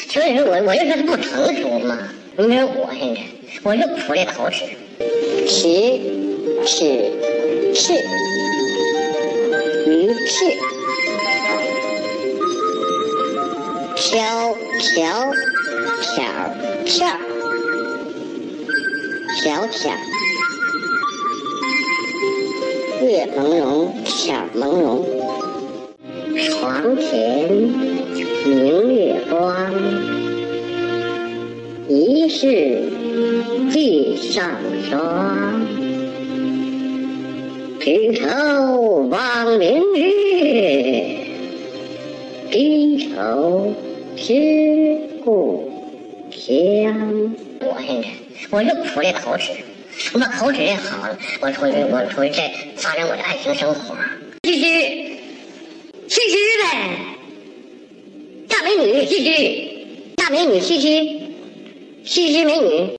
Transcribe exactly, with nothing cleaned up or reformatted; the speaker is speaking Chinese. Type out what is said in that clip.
所以说我我就是不成熟嘛。你说我现在我就苦这口齿， 齿齿是鱼翅，飘飘飘飘飘飘，月朦胧飘朦胧， 床前明月光，疑是地上霜。举头望明月，低头思故乡。我现在我就苦这口齿，我把口齿也好了，我出去我出去再发展我的爱情生活。其实其实呗，大美女其实大美女其实其实美女。